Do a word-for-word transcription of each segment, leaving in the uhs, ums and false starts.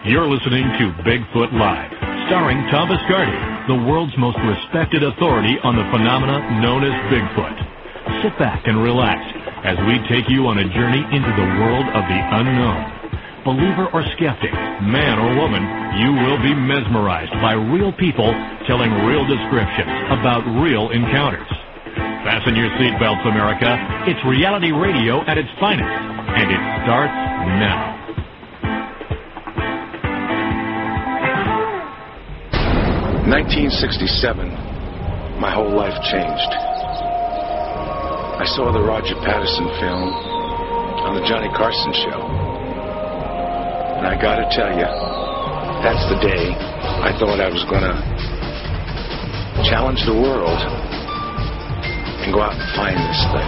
You're listening to Bigfoot Live, starring Tom Biscardi, the world's most respected authority on the phenomena known as Bigfoot. Sit back and relax as we take you on a journey into the world of the unknown. Believer or skeptic, man or woman, you will be mesmerized by real people telling real descriptions about real encounters. Fasten your seatbelts, America. It's reality radio at its finest, and it starts now. nineteen sixty-seven, my whole life changed. I saw the Roger Patterson film on the Johnny Carson show. And I gotta tell you, that's the day I thought I was gonna challenge the world and go out and find this thing.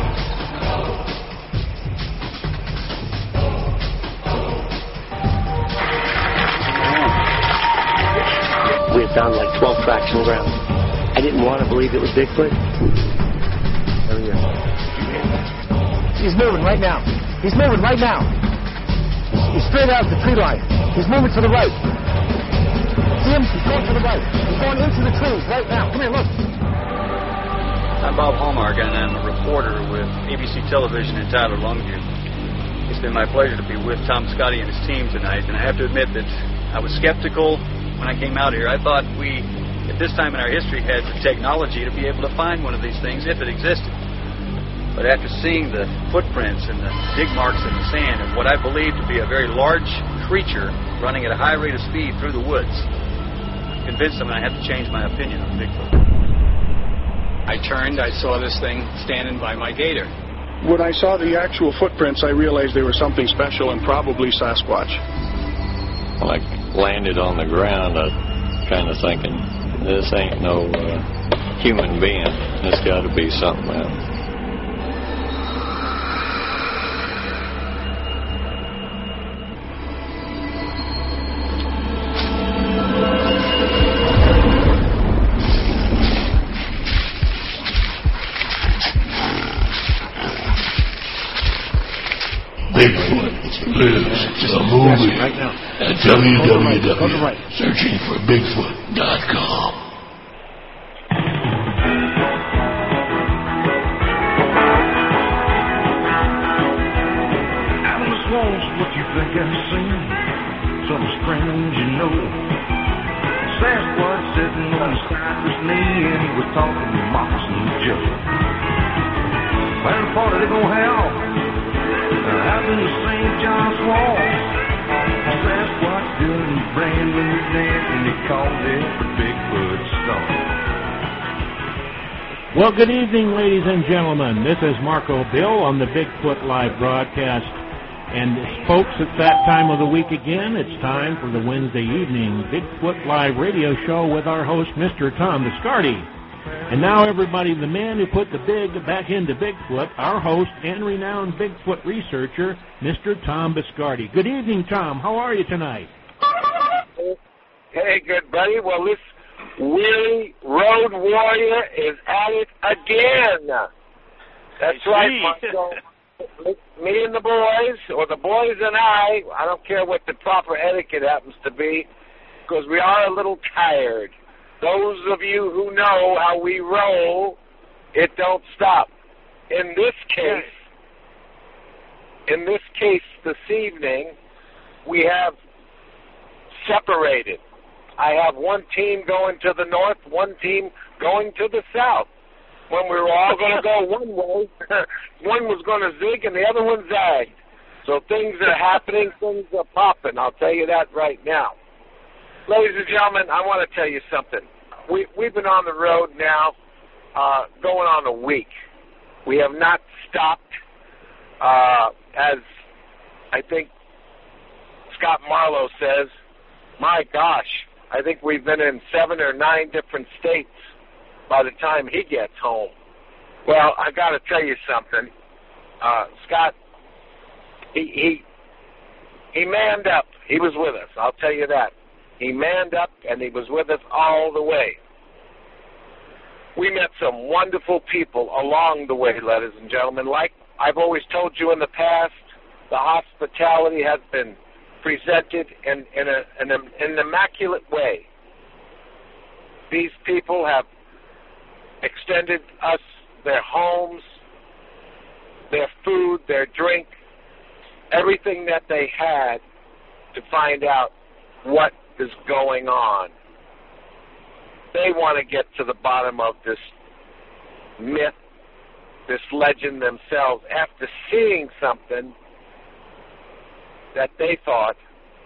We had found like twelve tracks on the ground. I didn't want to believe it was Bigfoot. There he is. He's moving right now. He's moving right now. He's straight out the tree line. He's moving to the right. See him? He's going to the right. He's going into the trees right now. Come here, look. I'm Bob Hallmark, and I'm a reporter with A B C Television in Tyler, Longview. It's been my pleasure to be with Tom Biscardi and his team tonight, and I have to admit that I was skeptical when I came out here. I thought we, at this time in our history, had the technology to be able to find one of these things if it existed. But after seeing the footprints and the dig marks in the sand and what I believe to be a very large creature running at a high rate of speed through the woods, I'm convinced I'm going to have to change my opinion on Bigfoot. I turned, I saw this thing standing by my gator. When I saw the actual footprints, I realized they were something special and probably Sasquatch. When I landed on the ground, I was kind of thinking, this ain't no uh, human being. This got to be something else. Bigfoot lives the movie right now. At w w w right. searching for bigfoot dot com. Atlas wants what you think I've seen. Something strange, you know. Sasquatch sitting on his cypress knee, and he was talking to Moccasin Joe. Final part of it gonna have. Happened to Saint John's Wall. Sasquatch doing his brand new dance, and they called it the Bigfoot Stomp. Well, good evening, ladies and gentlemen. This is Marco Bill on the Bigfoot Live broadcast. And folks, it's that time of the week again. It's time for the Wednesday evening Bigfoot Live radio show with our host, Mister Tom Biscardi. And now, everybody, the man who put the big back into Bigfoot, our host and renowned Bigfoot researcher, Mister Tom Biscardi. Good evening, Tom. How are you tonight? Hey, good buddy. Well, this weary road warrior is at it again. That's right, Marco. Me and the boys, or the boys and I, I don't care what the proper etiquette happens to be, because we are a little tired. Those of you who know how we roll, it don't stop. In this case, in this case this evening, we have separated. I have one team going to the north, one team going to the south. When we were all going to go one way, one was going to zig and the other one zagged. So things are happening, things are popping. I'll tell you that right now. Ladies and gentlemen, I want to tell you something. We, we've been on the road now uh, going on a week. We have not stopped. Uh, as I think Scott Marlowe says, my gosh, I think we've been in seven or nine different states by the time he gets home. Well, I got to tell you something. Uh, Scott, he, he, he manned up. He was with us, I'll tell you that. He manned up, and he was with us all the way. We met some wonderful people along the way, ladies and gentlemen. Like I've always told you in the past, the hospitality has been presented in, in, a, in, a, in an immaculate way. These people have extended us their homes, their food, their drink, everything that they had to find out what is going on. They want to get to the bottom of this myth, this legend themselves, after seeing something that they thought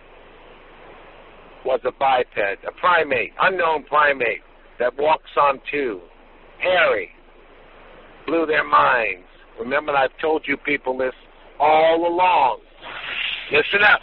was a biped, a primate, unknown primate that walks on two. Hairy. Blew their minds. Remember, I've told you people this all along. Listen up.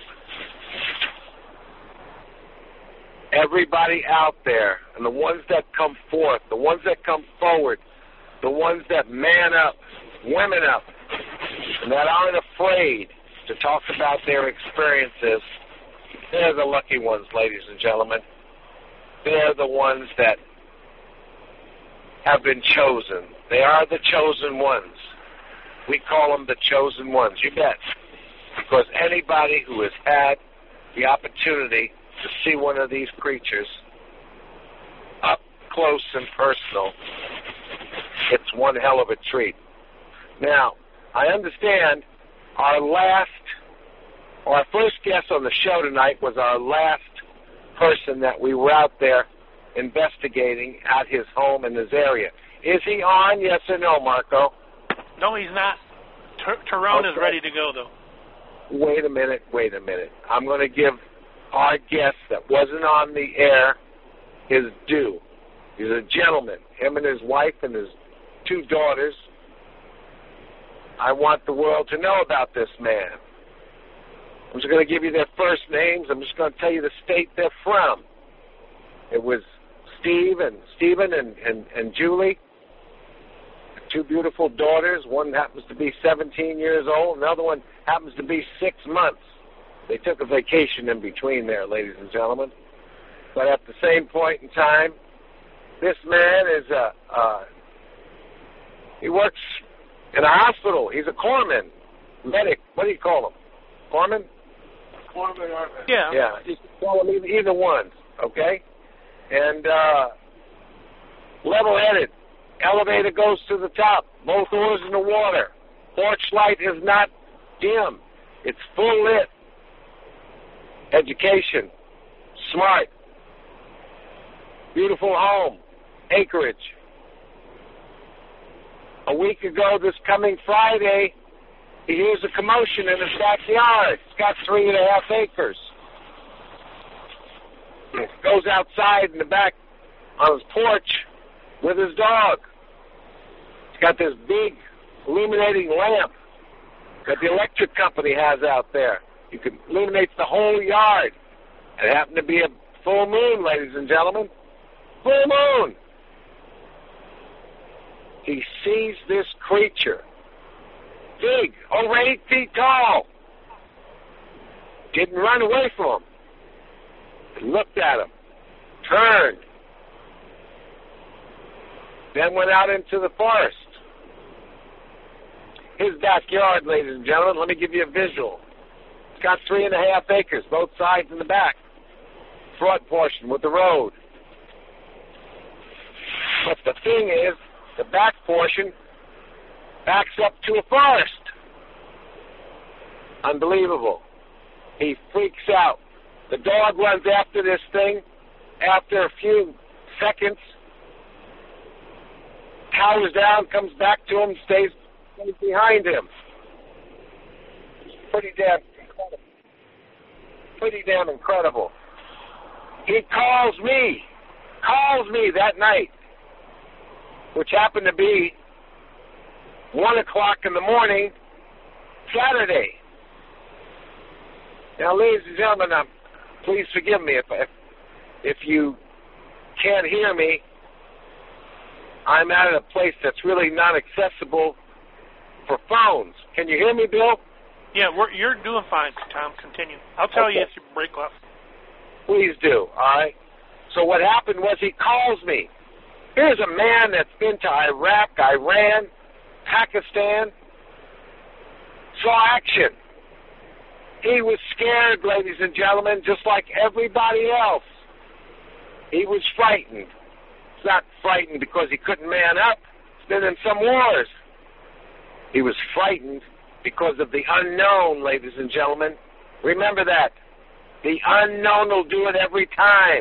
Everybody out there, and the ones that come forth, the ones that come forward, the ones that man up, women up, and that aren't afraid to talk about their experiences, they're the lucky ones, ladies and gentlemen. They're the ones that have been chosen. They are the chosen ones. We call them the chosen ones, you bet. Because anybody who has had the opportunity to see one of these creatures up close and personal, it's one hell of a treat. Now, I understand our last, or our first guest on the show tonight was our last person that we were out there investigating at his home in his area. Is he on, yes or no, Marco? No, he's not. T- Tyrone okay. is ready to go, though. Wait a minute, wait a minute. I'm going to give our guest that wasn't on the air his due. He's a gentleman, him and his wife and his two daughters. I want the world to know about this man. I'm just going to give you their first names. I'm just going to tell you the state they're from. It was Steve and Stephen and, and, and Julie, two beautiful daughters. One happens to be seventeen years old. Another one happens to be six months. They took a vacation in between there, ladies and gentlemen. But at the same point in time, this man is a, uh, he works in a hospital. He's a corpsman, medic. What do you call him? Corpsman? Corpsman, yeah. Yeah, you can call him either, either one, okay? And uh, level-headed. Elevator goes to the top. Both oars in the water. Porch light is not dim. It's full lit. Education. Smart. Beautiful home. Acreage. A week ago, this coming Friday, he hears a commotion in his backyard. It's got three and a half acres. He goes outside in the back on his porch with his dog. He's got this big illuminating lamp that the electric company has out there. You can illuminate the whole yard. It happened to be a full moon, ladies and gentlemen. Full moon. He sees this creature, big, over eight feet tall. Didn't run away from him. He looked at him, turned, then went out into the forest. His backyard, ladies and gentlemen, let me give you a visual. It's got three and a half acres, both sides and the back. Front portion with the road. But the thing is, the back portion backs up to a forest. Unbelievable. He freaks out. The dog runs after this thing. After a few seconds, cowers down, comes back to him, stays behind him. It's pretty damn incredible. Pretty damn incredible. He calls me, calls me that night, which happened to be one o'clock in the morning, Saturday. Now, ladies and gentlemen, um, please forgive me if, if if you can't hear me. I'm at a place that's really not accessible for phones. Can you hear me, Bill? Yeah, we're, you're doing fine, Tom. Continue. I'll tell okay. you if you break up. Please do, all right? So what happened was he calls me. Here's a man that's been to Iraq, Iran, Pakistan, saw action. He was scared, ladies and gentlemen, just like everybody else. He was frightened. He's not frightened because he couldn't man up. He's been in some wars. He was frightened because of the unknown, ladies and gentlemen. Remember that. The unknown will do it every time.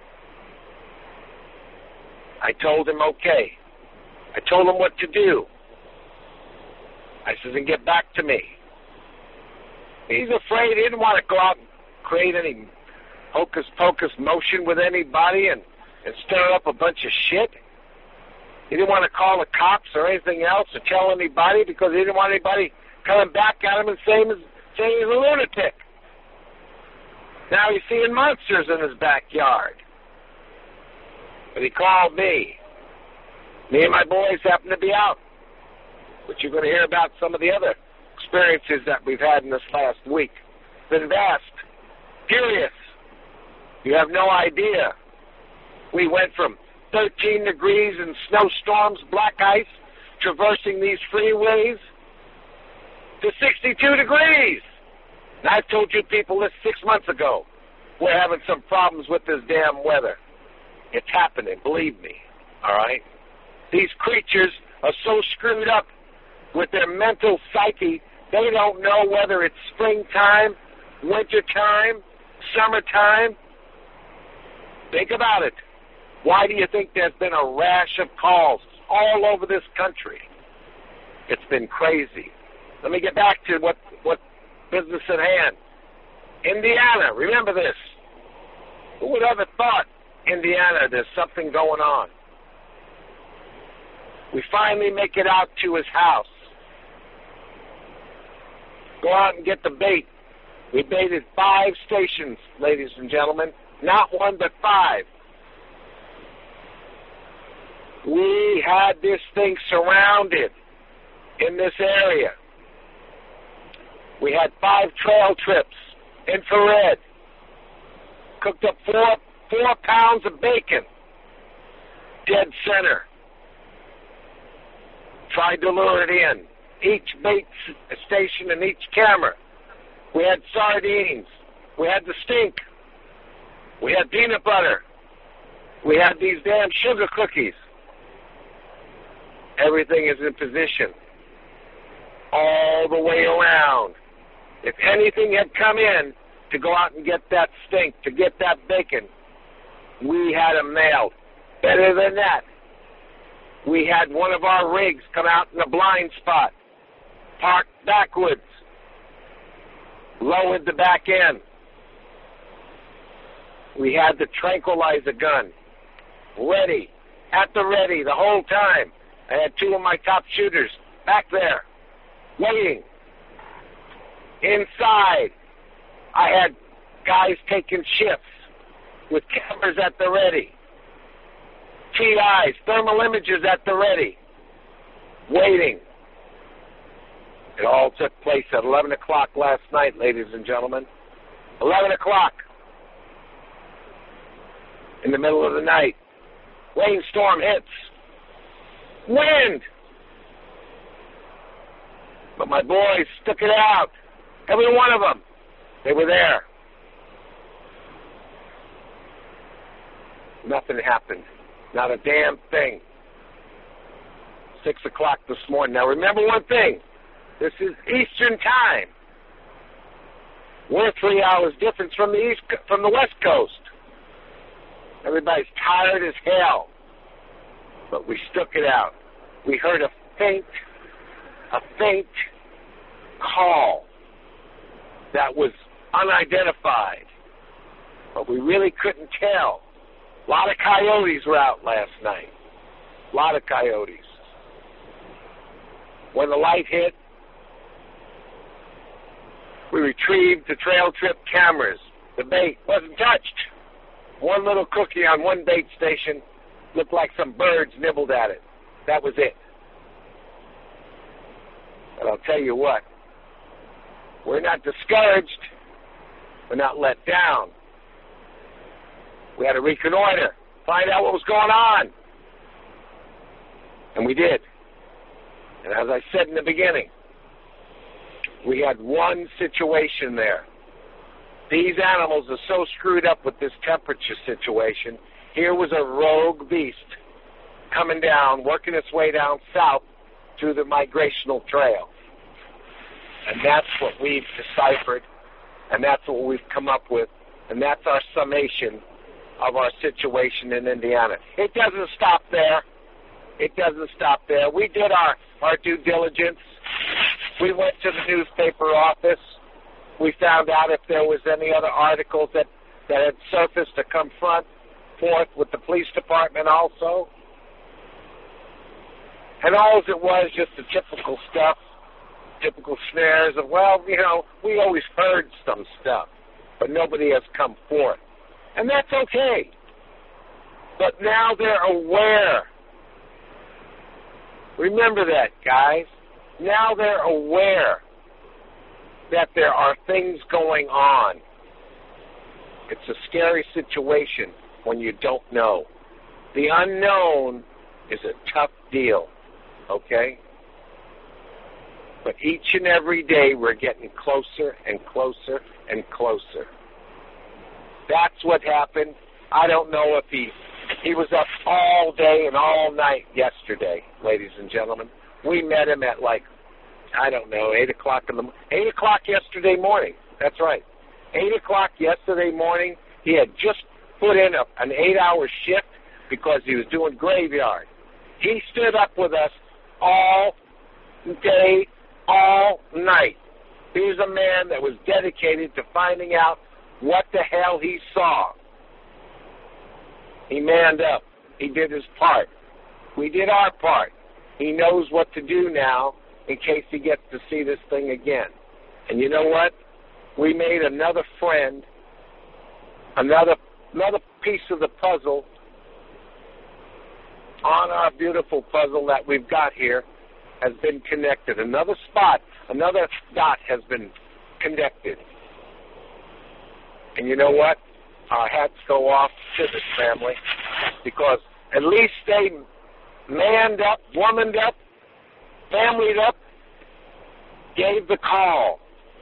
I told him, okay. I told him what to do. I says, and get back to me. He's afraid. He didn't want to go out and create any hocus-pocus motion with anybody and, and stir up a bunch of shit. He didn't want to call the cops or anything else or tell anybody because he didn't want anybody coming back at him and saying, saying he's a lunatic. Now he's seeing monsters in his backyard. But he called me. Me and my boys happen to be out. But you're going to hear about some of the other experiences that we've had in this last week. It's been vast. Furious. You have no idea. We went from thirteen degrees and snowstorms, black ice, traversing these freeways, to sixty-two degrees. And I've told you people this six months ago. We're having some problems with this damn weather. It's happening, believe me. All right? These creatures are so screwed up with their mental psyche, they don't know whether it's springtime, wintertime, summertime. Think about it. Why do you think there's been a rash of calls all over this country? It's been crazy. Let me get back to what, what business at hand. Indiana, remember this. Who would ever thought Indiana, there's something going on? We finally make it out to his house. Go out and get the bait. We baited five stations, ladies and gentlemen. Not one, but five. We had this thing surrounded in this area. We had five trail trips, infrared. Cooked up four, four pounds of bacon. Dead center. Tried to lure it in. Each bait station and each camera. We had sardines. We had the stink. We had peanut butter. We had these damn sugar cookies. Everything is in position. All the way around. If anything had come in to go out and get that stink, to get that bacon, we had them nailed. Better than that, we had one of our rigs come out in a blind spot, parked backwards, lowered the back end. We had the tranquilizer gun ready, at the ready the whole time. I had two of my top shooters back there, waiting. Inside, I had guys taking shifts with cameras at the ready. T Is, thermal images at the ready, waiting. It all took place at eleven o'clock last night, ladies and gentlemen. eleven o'clock. In the middle of the night. Rainstorm hits. Wind. But my boys stuck it out. Every one of them. They were there. Nothing happened. Not a damn thing. Six o'clock this morning. Now remember one thing. This is Eastern time. We're three hours difference from the east, from the West Coast. Everybody's tired as hell. But we stuck it out. We heard a faint, a faint call that was unidentified. But we really couldn't tell. A lot of coyotes were out last night. A lot of coyotes. When the light hit, we retrieved the trail trip cameras. The bait wasn't touched. One little cookie on one bait station looked like some birds nibbled at it. That was it. But I'll tell you what, we're not discouraged. We're not let down. We had to reconnoiter, find out what was going on. And we did. And as I said in the beginning, We had one situation there. These animals are so screwed up with this temperature situation. Here was a rogue beast coming down, working its way down south through the migrational trail. And that's what we've deciphered, and that's what we've come up with, and that's our summation of our situation in Indiana. It doesn't stop there. It doesn't stop there. We did our, our due diligence. We went to the newspaper office. We found out if there was any other articles that, that had surfaced to come front, forth with the police department also. And all it was, just the typical stuff, typical snares of, well, you know, we always heard some stuff, but nobody has come forth. And that's okay. But now they're aware. Remember that, guys. Now they're aware that there are things going on. It's a scary situation when you don't know. The unknown is a tough deal, okay? But each and every day we're getting closer and closer and closer. That's what happened. I don't know if he he was up all day and all night yesterday, ladies and gentlemen. We met him at like, I don't know, eight o'clock in the eight o'clock yesterday morning. That's right, eight o'clock yesterday morning. He had just put in a, an eight-hour shift because he was doing graveyard. He stood up with us all day, all night. He was a man that was dedicated to finding out what the hell he saw. He manned up. He did his part. We did our part. He knows what to do now in case he gets to see this thing again. And you know what? We made another friend, another another piece of the puzzle on our beautiful puzzle that we've got here has been connected. Another spot, another dot has been connected. And you know what? Our hats go off to this family because at least they manned up, womaned up, familyed up, gave the call.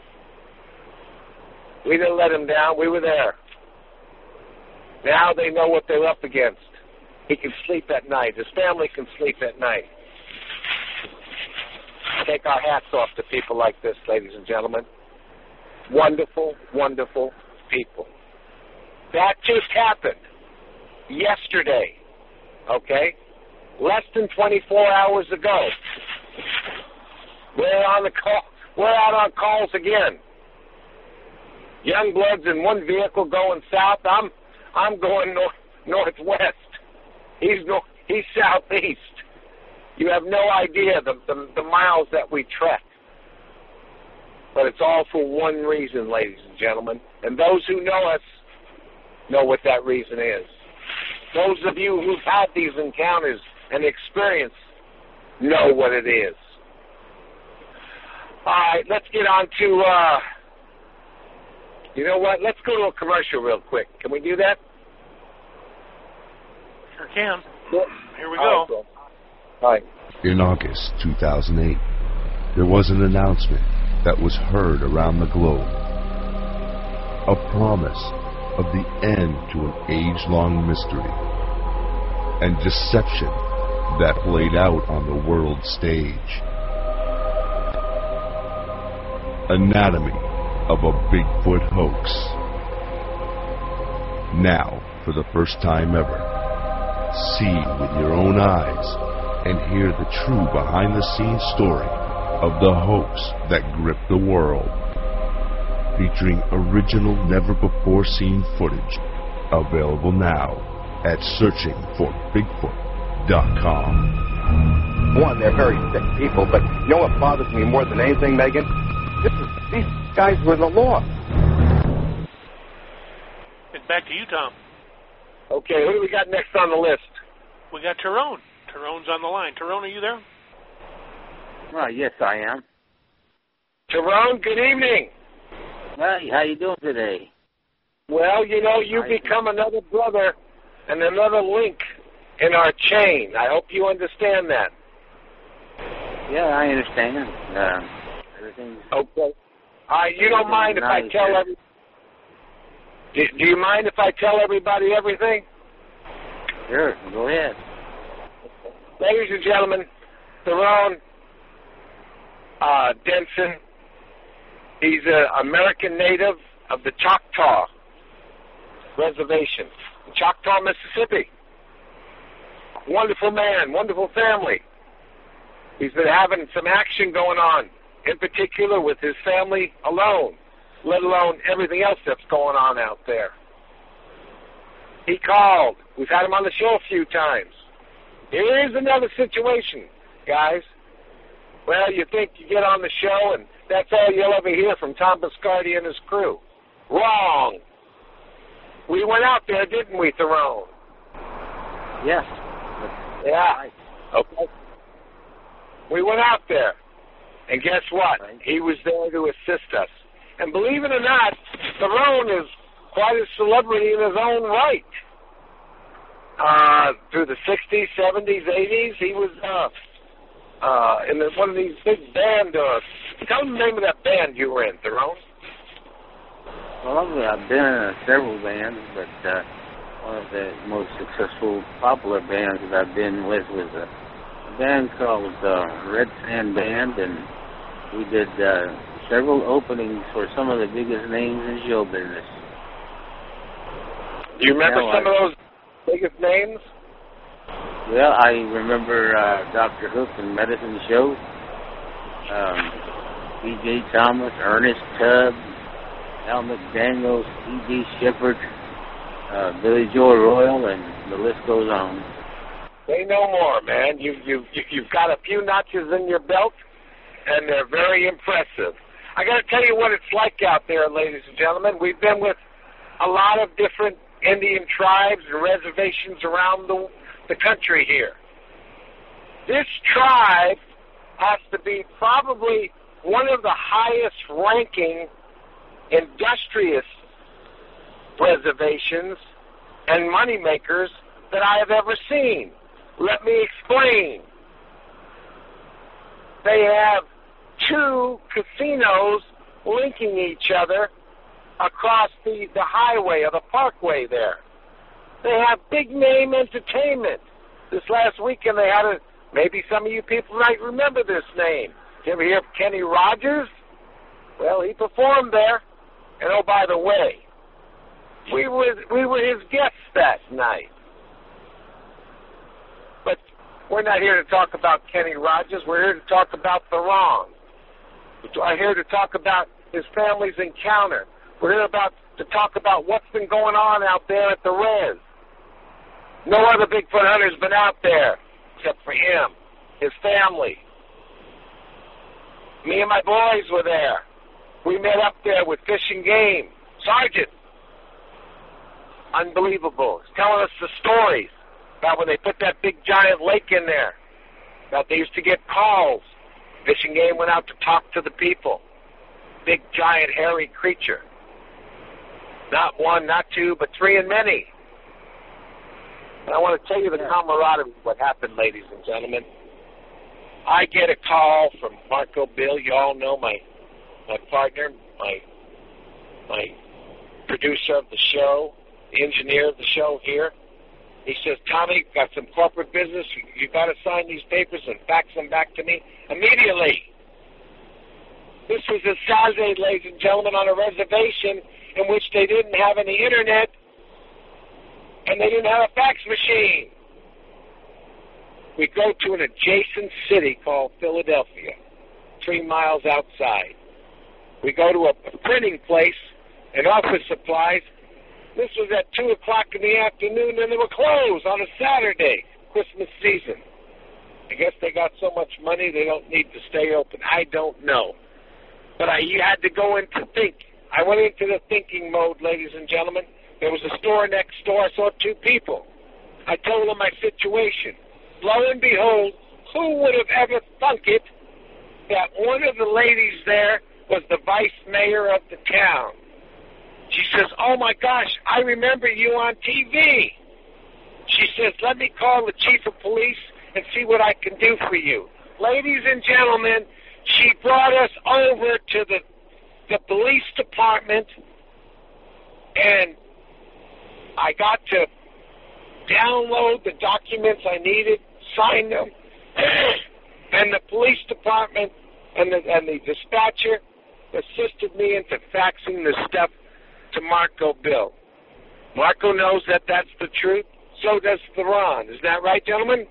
We didn't let them down. We were there. Now they know what they're up against. He can sleep at night. His family can sleep at night. Take our hats off to people like this, ladies and gentlemen. Wonderful, wonderful people. That just happened yesterday, okay? Less than twenty-four hours ago. We're on the call. We're out on calls again. Young bloods in one vehicle going south. I'm I'm going north, northwest. He's north, he's southeast. You have no idea the, the the miles that we trek. But it's all for one reason, ladies and gentlemen. And those who know us know what that reason is. Those of you who've had these encounters and experience know what it is. All right, let's get on to, uh, you know what, let's go to a commercial real quick. Can we do that? Sure can. Yeah. Here we All go. right, All right. In August two thousand eight, there was an announcement that was heard around the globe. A promise of the end to an age-long mystery and deception that played out on the world stage. Anatomy of a Bigfoot hoax. Now, for the first time ever, see with your own eyes and hear the true behind-the-scenes story of the hoax that gripped the world. Featuring original, never-before-seen footage. Available now at searching for bigfoot dot com. One, they're very sick people, but you know what bothers me more than anything, Megan? This is, these guys were the law. And back to you, Tom. Okay, who do we got next on the list? We got Tyrone. Tyrone's on the line. Tyrone, are you there? Well, yes, I am. Tyrone, good evening. Hey, how you doing today? Well, you know, you've become another brother and another link in our chain. I hope you understand that. Yeah, I understand. Uh, Everything's Okay. Uh, you don't mind if I nice tell here. every, do, do you mind if I tell everybody everything? Sure, go ahead. Ladies and gentlemen, Tyrone uh, Denson, he's an American native of the Choctaw Reservation, in Choctaw, Mississippi. Wonderful man, wonderful family. He's been having some action going on, in particular with his family alone, let alone everything else that's going on out there. He called. We've had him on the show a few times. Here's another situation, guys. Well, you think you get on the show and that's all you'll ever hear from Tom Biscardi and his crew. Wrong. We went out there, didn't we, Tyrone? Yes. Yeah. Okay. We went out there, and guess what? He was there to assist us. And believe it or not, Tyrone is quite a celebrity in his own right. Uh, through the sixties, seventies, eighties, he was uh, uh, in the, one of these big band. Uh, tell them the name of that band you were in, Tyrone. Well, I've been in several bands, but uh, one of the most successful, popular bands that I've been with was a, a band called uh, Red Sand Band, and we did uh, several openings for some of the biggest names in show business. Do you remember now, some I, of those biggest names? Well, I remember uh, Doctor Hook and Medicine Show, um, B J Thomas, Ernest Tubb, Al McDaniels, E D Shepard, uh, Billy Joe Royal, and the list goes on. Say no more, man. You, you, you've got a few notches in your belt, and they're very impressive. I got to tell you what it's like out there, ladies and gentlemen. We've been with a lot of different Indian tribes and reservations around the, the country here. This tribe has to be probably one of the highest ranking industrious reservations and moneymakers that I have ever seen. Let me explain. They have two casinos linking each other across the, the highway or the parkway there. They have big name entertainment. This last weekend they had a, maybe some of you people might remember this name. Did you ever hear of Kenny Rogers? Well, he performed there. And oh, by the way, we were, we were his guests that night. But we're not here to talk about Kenny Rogers. We're here to talk about Tyrone. We're here to talk about his family's encounter. We're here about to talk about what's been going on out there at the Res. No other Bigfoot hunter's been out there except for him, his family. Me and my boys were there. We met up there with Fish and Game. Sergeant. Unbelievable. He's telling us the stories about when they put that big giant lake in there. About they used to get calls. Fish and Game went out to talk to the people. Big giant hairy creature. Not one, not two, but three and many. And I want to tell you the camaraderie, what happened, ladies and gentlemen. I get a call from Marco Bill. You all know my my partner, my my producer of the show, the engineer of the show here. He says, Tommy, got some corporate business. You, you got to sign these papers and fax them back to me immediately. This was a Saturday, ladies and gentlemen, on a reservation in which they didn't have any internet and they didn't have a fax machine. We go to an adjacent city called Philadelphia, three miles outside. We go to a printing place and office supplies. This was at two o'clock in the afternoon, and they were closed on a Saturday, Christmas season. I guess they got so much money they don't need to stay open. I don't know. But I you had to go into think. I went into the thinking mode, ladies and gentlemen. There was a store next door. I saw two people. I told them my situation. Lo and behold, who would have ever thunk it that one of the ladies there was the vice mayor of the town? She says, oh, my gosh, I remember you on T V. She says, let me call the chief of police and see what I can do for you. Ladies and gentlemen, She brought us over to the the police department, and I got to download the documents I needed, sign them, and the police department and the, and the dispatcher assisted me into faxing the stuff to Marco Bill. Marco knows that that's the truth. So does Theron. Is that right, gentlemen?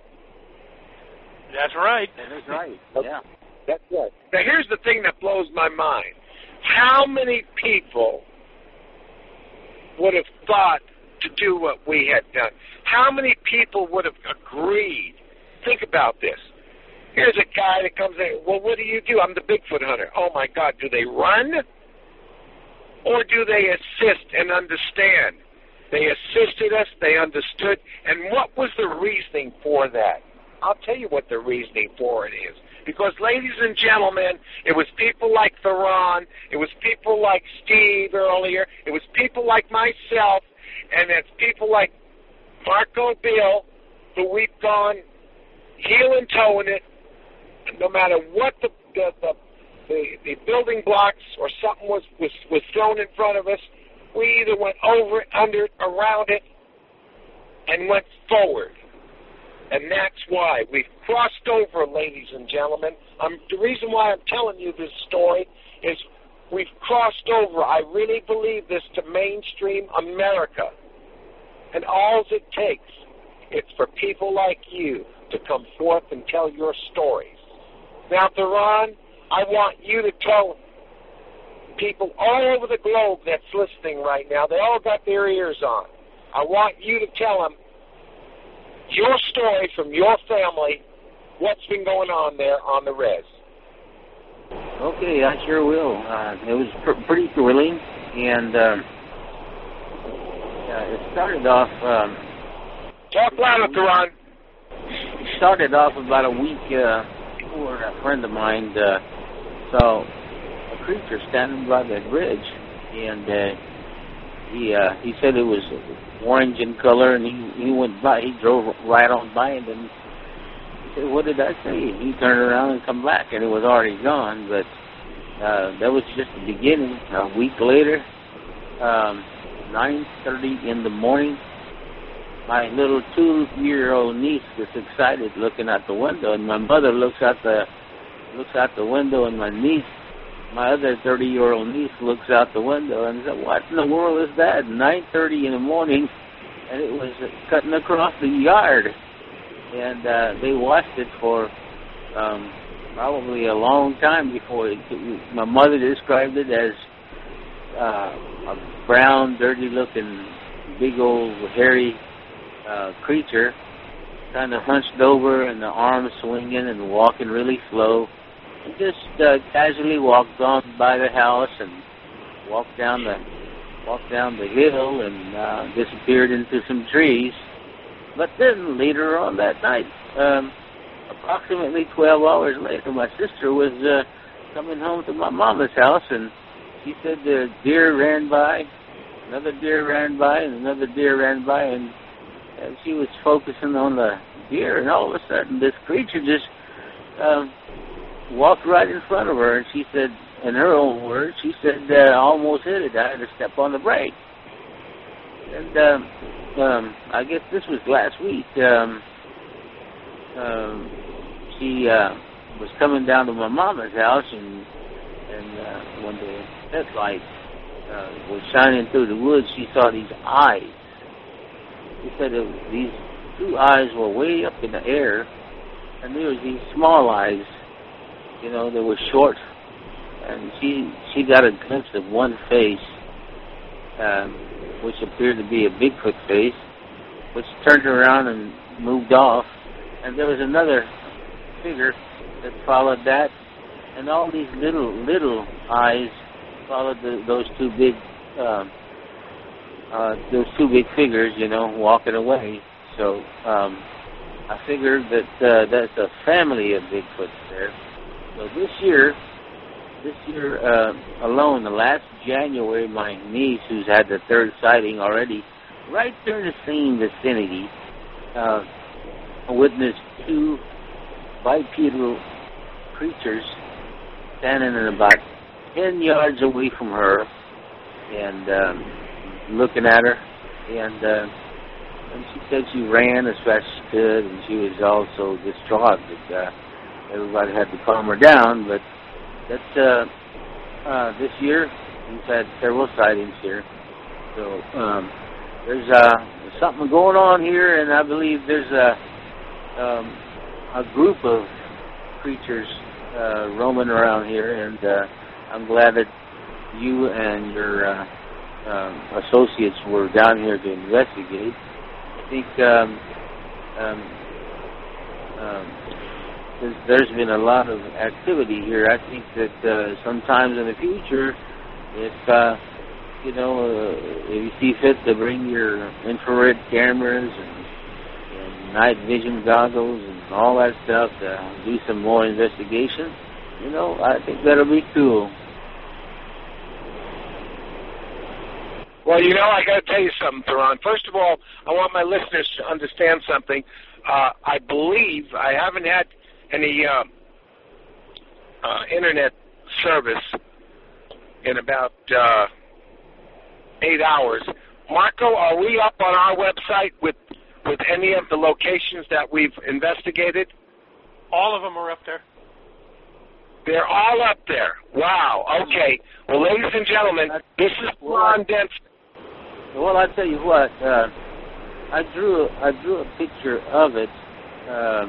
That's right. That is right. Yeah. That's right. Now, here's the thing that blows my mind. How many people would have thought to do what we had done? How many people would have agreed? Think about this. Here's a guy that comes in. Well, what do you do? I'm the Bigfoot hunter. Oh, my God. Do they run? Or do they assist and understand? They assisted us. They understood. And what was the reasoning for that? I'll tell you what the reasoning for it is. Because, ladies and gentlemen, it was people like Theron. It was people like Steve earlier. It was people like myself. And it's people like Marco Bill, who we've gone heel and toe in it. No matter what the the, the the the building blocks or something was, was, was thrown in front of us, we either went over it, under it, around it, and went forward. And that's why we've crossed over, ladies and gentlemen. Um, the reason why I'm telling you this story is we've crossed over. I really believe this to mainstream America. And all it takes is for people like you to come forth and tell your stories. Now, Theron, I want you to tell people all over the globe that's listening right now, they all got their ears on. I want you to tell them your story from your family, what's been going on there on the res. Okay, I sure will. Uh, it was pr- pretty thrilling, and um, uh, it started off... Um, Talk louder, Theron. It started off about a week uh, before a friend of mine uh, saw a creature standing by the bridge, and uh, he uh, he said it was orange in color, and he, he went by, he drove right on by it, and he said, what did I say? And he turned around and come back, and it was already gone, but uh, that was just the beginning. A week later, um, nine thirty in the morning, my little two-year-old niece was excited looking out the window, and my mother looks out the looks out the window, and my niece, my other thirty-year-old niece, looks out the window and said, "What in the world is that?" nine thirty in the morning, and it was cutting across the yard, and uh, they watched it for um, probably a long time before it, my mother described it as uh, a brown, dirty-looking, big old hairy Uh, creature, kind of hunched over and the arms swinging and walking really slow, and just uh, casually walked on by the house and walked down the walked down the hill and uh, disappeared into some trees. But then later on that night, um, approximately twelve hours later, my sister was uh, coming home to my mama's house, and she said the deer ran by, another deer ran by, and another deer ran by, and And she was focusing on the deer, and all of a sudden this creature just um, walked right in front of her, and she said, in her own words, she said, uh, I almost hit it. I had to step on the brake. And um, um, I guess this was last week. Um, um, she uh, was coming down to my mama's house, and, and uh, when the headlight uh, was shining through the woods, she saw these eyes. He said it, these two eyes were way up in the air, and there was these small eyes, you know, they were short, and she she got a glimpse of one face, um, which appeared to be a Bigfoot face, which turned around and moved off, and there was another figure that followed that, and all these little, little eyes followed the, those two big um, Uh, those two big figures, you know, walking away. So um, I figured that uh, that's a family of Bigfoots there. So this year, this year uh, alone, the last January, my niece, who's had the third sighting already, right there in the same vicinity, uh, witnessed two bipedal creatures standing in about ten yards away from her and um, looking at her. And, uh, and she said she ran as fast as she could, and she was also distraught that uh, everybody had to calm her down. But that's uh, uh, this year we've had several sightings here. So um, there's, uh, there's something going on here, and I believe there's a um, a group of creatures uh, roaming around here, and uh, I'm glad that you and your uh, um, associates were down here to investigate. I think um, um, um, there's, there's been a lot of activity here. I think that uh, sometimes in the future, if uh, you know, uh, if you see fit to bring your infrared cameras and, and night vision goggles and all that stuff to do some more investigation, you know, I think that'll be cool. Well, you know, I got to tell you something, Theron. First of all, I want my listeners to understand something. Uh, I believe I haven't had any uh, uh, internet service in about uh, eight hours. Marco, are we up on our website with with any of the locations that we've investigated? All of them are up there. They're all up there. Wow. Okay. Well, ladies and gentlemen, this is Ron Dent. Well, I tell you what, uh, I drew I drew a picture of it uh,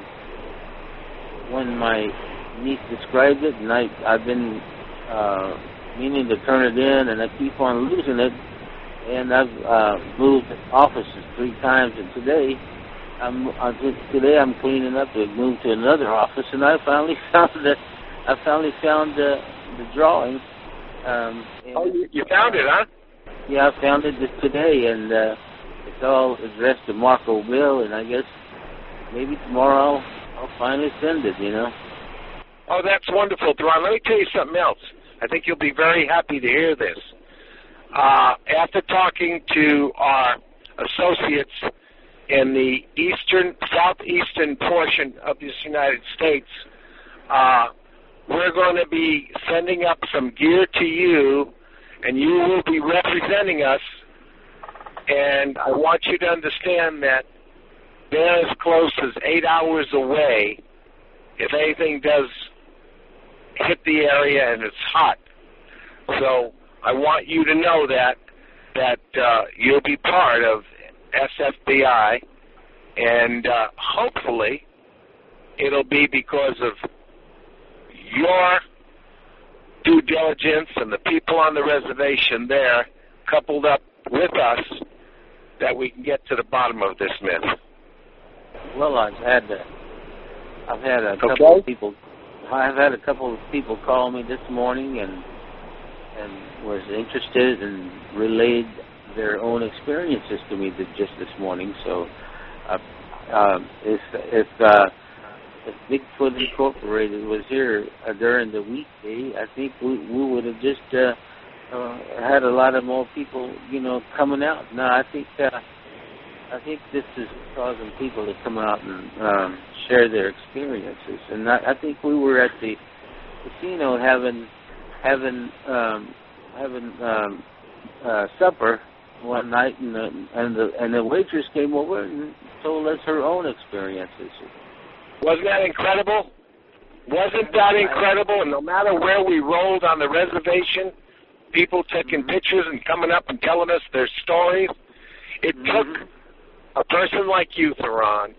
when my niece described it, and I I've been uh, meaning to turn it in, and I keep on losing it, and I've uh, moved offices three times, and today I'm I just, today I'm cleaning up to move to another office, and I finally found that I finally found uh, the drawing. Um, oh, you, you found it, huh? Yeah, I found it just today, and uh, it's all addressed to Marco Bill, and I guess maybe tomorrow I'll, I'll finally send it, you know. Oh, that's wonderful, Theron. Let me tell you something else. I think you'll be very happy to hear this. Uh, after talking to our associates in the eastern, southeastern portion of this United States, uh, we're going to be sending up some gear to you, and you will be representing us, and I want you to understand that they're as close as eight hours away if anything does hit the area and it's hot. So I want you to know that that uh, you'll be part of S F B I, and uh, hopefully it'll be because of your due diligence and the people on the reservation there, coupled up with us, that we can get to the bottom of this myth. Well, I've had uh, I've had a okay. couple of people. I've had a couple of people call me this morning and and was interested and relayed their own experiences to me just this morning. So, uh, uh, if if uh, if Bigfoot Incorporated was here uh, during the weekday, I think we, we would have just uh, uh, had a lot of more people, you know, coming out. Now, I think uh, I think this is causing people to come out and um, share their experiences. And I, I think we were at the casino having having um, having um, uh, supper one night, and the, and the and the waitress came over and told us her own experiences. Wasn't that incredible? Wasn't that incredible? And no matter where we rolled on the reservation, people taking pictures and coming up and telling us their stories. It mm-hmm. took a person like you, Theron,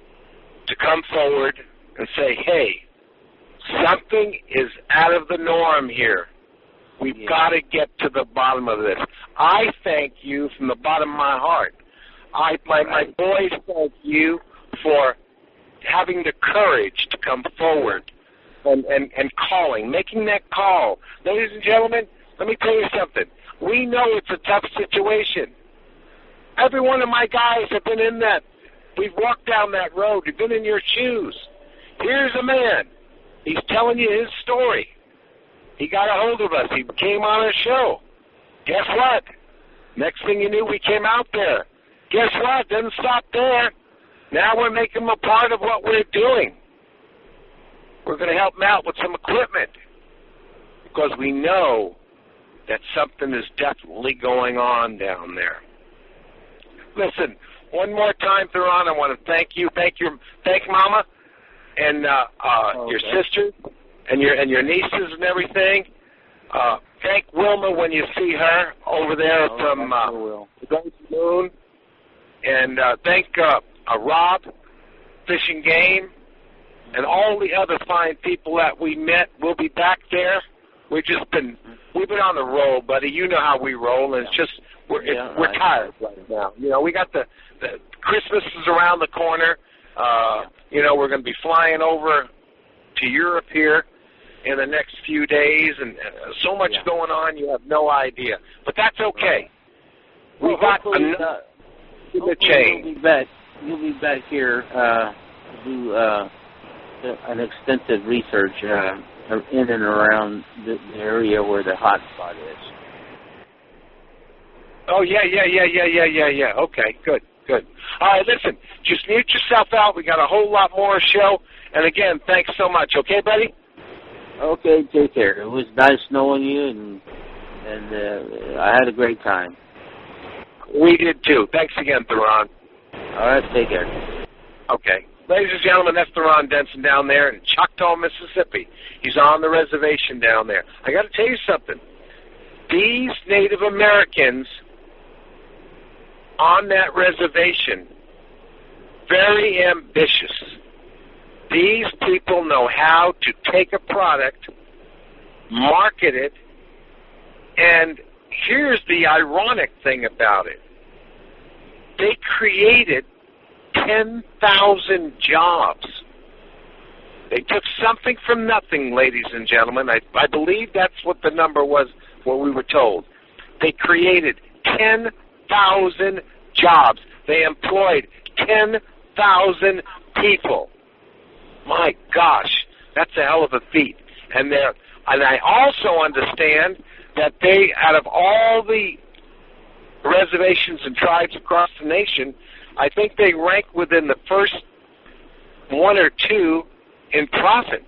to come forward and say, hey, something is out of the norm here. We've yeah. got to get to the bottom of this. I thank you from the bottom of my heart. I, my, my boys thank you for having the courage to come forward and, and, and calling, making that call. Ladies and gentlemen, let me tell you something. We know it's a tough situation. Every one of my guys have been in that. We've walked down that road. We've been in your shoes. Here's a man. He's telling you his story. He got a hold of us. He came on our show. Guess what? Next thing you knew, we came out there. Guess what? Didn't stop there. Now we're making him a part of what we're doing. We're going to help him out with some equipment. because we know that something is definitely going on down there. Listen, one more time, Theron, I want to thank you, thank your, thank Mama, and uh, uh, okay. your sister, and your and your nieces and everything. Uh, thank Wilma when you see her over there oh, from uh, the Golden Moon, and uh, thank uh, uh, Rob, Fish and Game, and all the other fine people that we met. We'll be back there. We've just been we've been on the roll, buddy. You know how we roll, and it's just we're yeah, it's, we're right. tired right now. You know, we got the, the Christmas is around the corner. Uh, you know, we're going to be flying over to Europe here in the next few days, and uh, so much yeah. going on, you have no idea. But that's okay. Well, we got hopefully, enough uh, in the hopefully chain. You'll be back. You'll be back here uh, to do uh, an extensive research uh, in and around the, the area where the hot spot is. Oh, yeah, yeah, yeah, yeah, yeah, yeah, yeah. Okay, good, good. All right, listen, just mute yourself out. We got a whole lot more show. And, again, thanks so much. Okay, buddy? Okay, take care. It was nice knowing you, and and uh, I had a great time. We did, too. Thanks again, Theron. All right, take care. Okay. Ladies and gentlemen, that's Theron Denson down there in Choctaw, Mississippi. He's on the reservation down there. I got to tell you something. These Native Americans on that reservation, very ambitious. These people know how to take a product, market it, and here's the ironic thing about it. They created ten thousand jobs. They took something from nothing, ladies and gentlemen. I, I believe that's what the number was, what we were told. They created ten thousand jobs. They employed ten thousand people. My gosh, that's a hell of a feat. And they're, and I also understand that they, out of all the reservations and tribes across the nation, I think they rank within the first one or two in profit.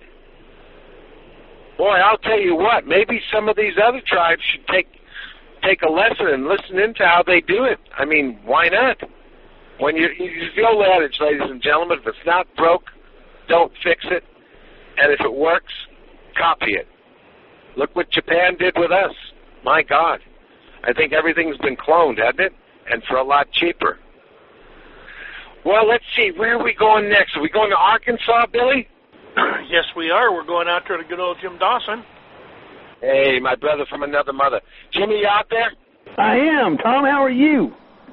Boy, I'll tell you what, maybe some of these other tribes should take take a lesson and listen into how they do it. I mean, why not? When you, you the old adage, ladies and gentlemen, if it's not broke, don't fix it, and if it works, copy it. Look what Japan did with us. My God. I think everything's been cloned, hasn't it? And for a lot cheaper. Well, let's see. Where are we going next? Are we going to Arkansas, Billy? Yes, we are. We're going out there to good old Jim Dawson. Hey, my brother from another mother. Jimmy, you out there? I am. Tom, how are you?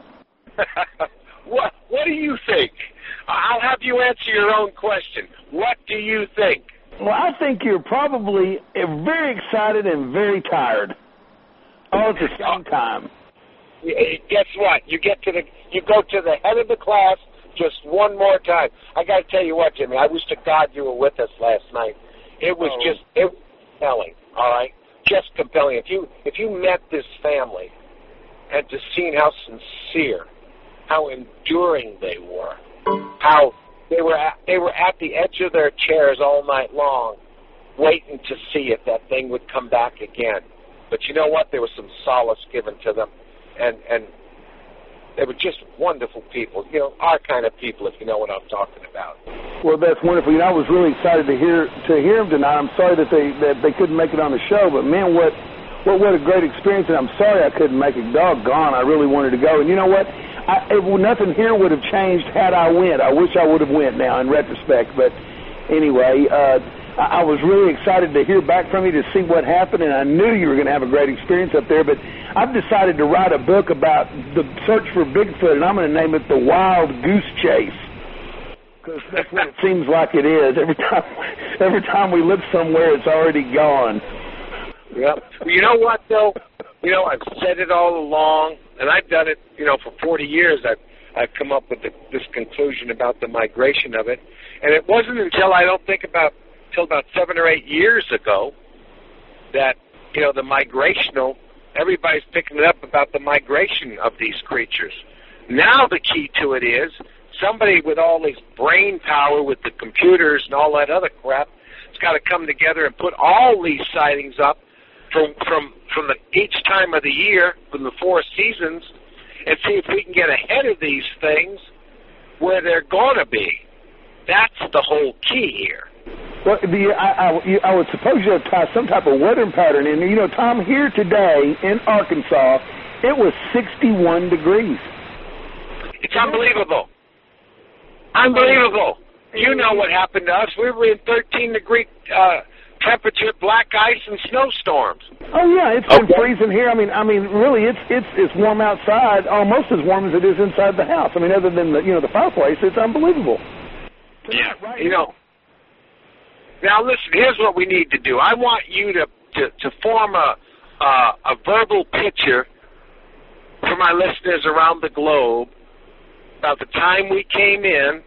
what, what do you think? I'll have you answer your own question. What do you think? Well, I think you're probably very excited and very tired, all at the same time. Guess what? You get to the, you go to the head of the class just one more time. I got to tell you what, Jimmy. I wish to God you were with us last night. It was oh. just it was compelling. All right, just compelling. If you if you met this family and just seen how sincere, how enduring they were. How they were at, they were at the edge of their chairs all night long, waiting to see if that thing would come back again. But you know what? There was some solace given to them, and and they were just wonderful people. You know, our kind of people, if you know what I'm talking about. Well, that's wonderful. You know, I was really excited to hear to hear them tonight. I'm sorry that they that they couldn't make it on the show, but man, what what what a great experience! And I'm sorry I couldn't make it. Doggone, I really wanted to go. And you know what? I, it, well, nothing here would have changed had I went. I wish I would have went now in retrospect. But anyway, uh, I, I was really excited to hear back from you to see what happened, and I knew you were going to have a great experience up there. But I've decided to write a book about the search for Bigfoot, and I'm going to name it The Wild Goose Chase, because that's what it seems like it is. Every time, every time we look somewhere, it's already gone. Yep. Well, you know what, though? You know, I've said it all along, and I've done it, you know, for forty years. I've, I've come up with the, this conclusion about the migration of it. And it wasn't until, I don't think about, until about seven or eight years ago that, you know, the migrational, everybody's picking it up about the migration of these creatures. Now the key to it is somebody with all this brain power with the computers and all that other crap has got to come together and put all these sightings up from from from the, each time of the year, from the four seasons, and see if we can get ahead of these things where they're going to be. That's the whole key here. Well, the, I, I, you, I would suppose you have tie some type of weather pattern in. You know, Tom, here today in Arkansas, it was sixty-one degrees. It's unbelievable. Unbelievable. You know what happened to us. We were in thirteen degree uh, temperature, black ice, and snowstorms. Oh yeah, it's been okay. freezing here. I mean, I mean, really, it's it's it's warm outside, almost as warm as it is inside the house. I mean, other than the you know the fireplace, it's unbelievable. Yeah, right you know. Now listen. Here's what we need to do. I want you to to, to form a uh, a verbal picture for my listeners around the globe about the time we came in,